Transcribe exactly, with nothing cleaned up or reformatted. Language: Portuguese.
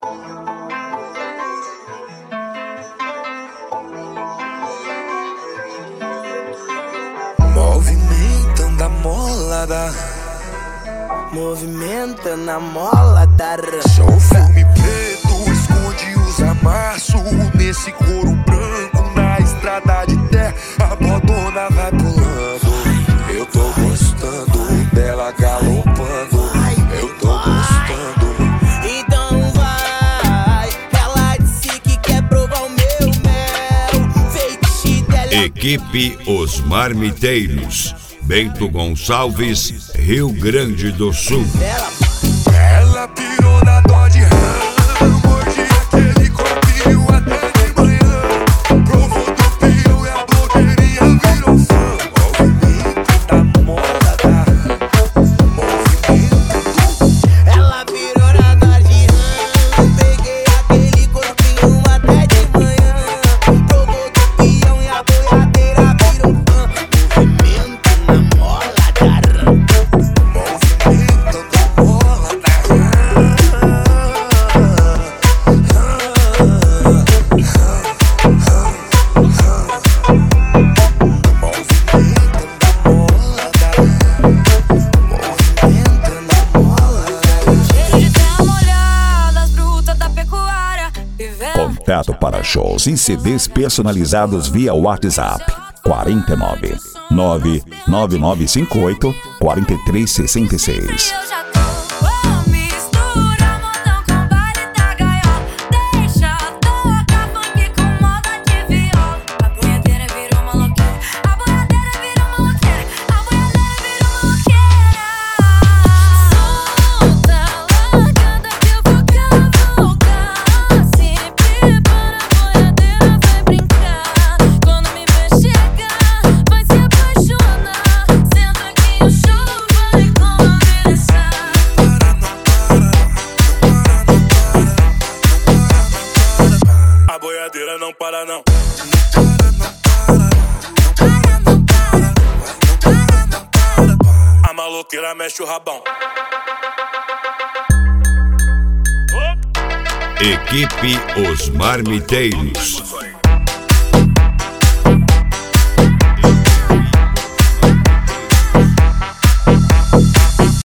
Movimentando a molada, movimentando a molada. só o filme preto esconde os amassos. Nesse couro branco na estrada de terra, a bodona vai pulando. Eu tô gostando dela galopando. Eu tô gostando. Então vai, ela disse que quer provar o meu mel. Feitiço dela. Equipe Os Marmiteiros, Bento Gonçalves, Rio Grande do Sul. Ela pirou na Dodge Ram, morde aquele corpinho até de manhã. Provou do pião e a blogueirinha virou fã. Movimento da moda, movimento. Ela virou na Dodge Ram, peguei aquele corpinho até de manhã. Provou do pião e a boiadeira virou fã. Movimento na mola da Ram. Movimento da moda. Cheiro de terra molhada, as brutas da pecuária. Contato para shows e C Ds personalizados via WhatsApp quarenta e nove, nove nove nove cinco oito, quatro três seis seis. Eu já tô, oh, mistura modão com baile da gaiola. Deixa tocar funk com moda de viola. A boiadeira virou maloqueira, a boiadeira virou maloqueira, a boiadeira virou maloqueira. Solta, largada que eu vou cavalgar. Se prepara, a boiadeira vai brincar. Quando me ver chegar, vai se apaixonar. Senta que o show vai começar. A boiadeira não para não. A maloqueira mexe o rabão. Equipe Os Marmiteiros,